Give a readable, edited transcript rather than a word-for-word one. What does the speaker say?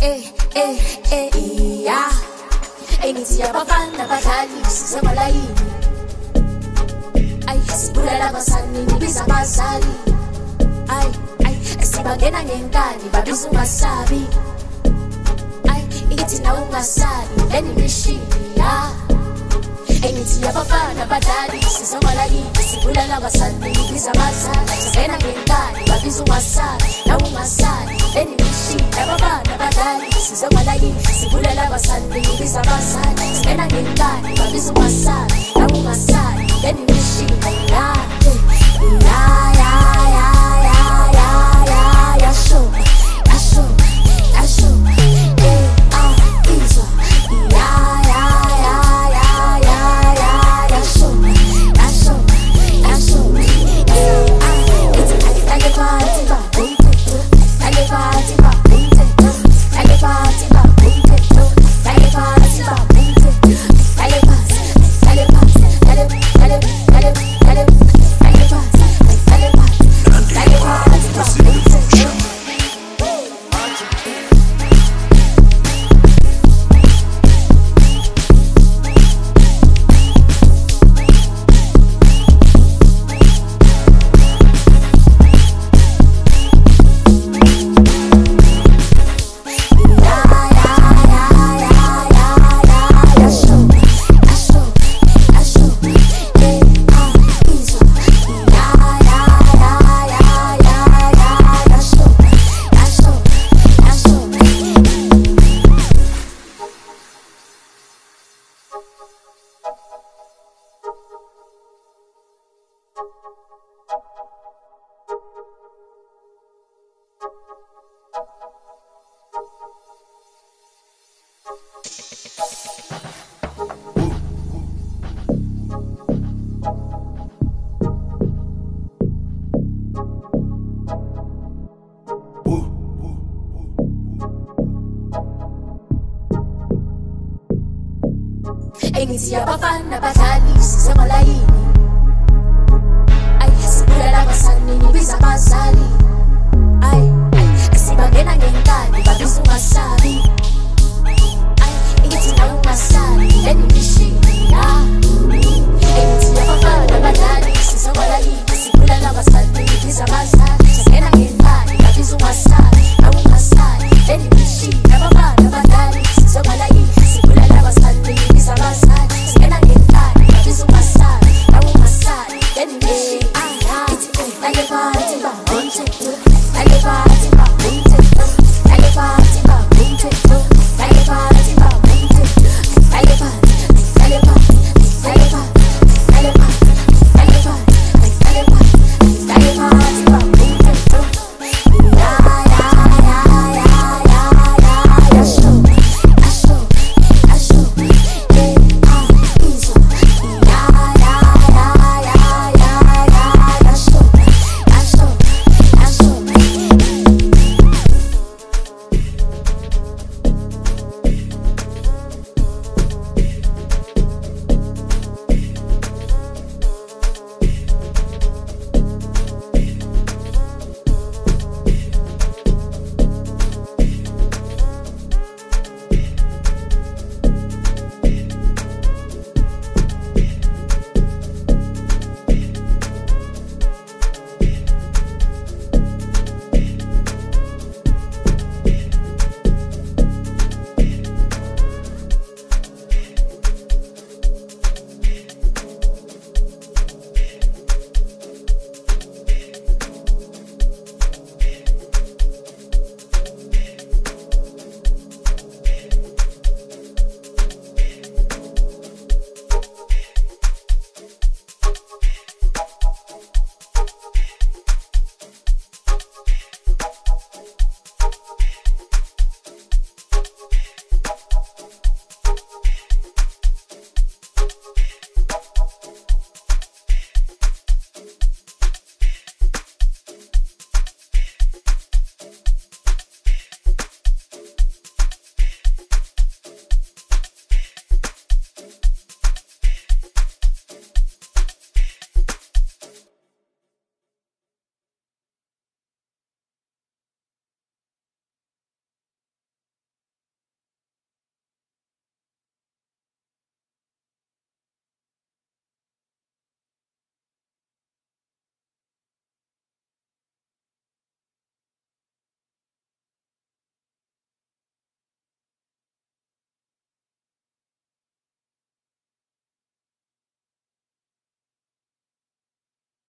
yeah. Engithi abafana badlali sisekwala yini. Ay sibulala abasanini biza abazali. Ay sibangena ngenkani babiza ungasabi. Ay ithi nawe ungasabi leni mishini ya. Engithi abafana badlali sisekwala yini. Sibulala abasanini biza abazali. Sibangena ngenkani babiza ungasabi nawe ungasabi leni mishini. Abafana badlali sisekwala yini. Sibulala abasanini biza abazali. Sibangena ngenkani babiza ungasabi nawe ungasabi leni mishini ya. Engithi abafana badlali sisekwala yini. Ay sibulala abasanini biza abazali. Ay sibangena ngenkani babiza ungasabi.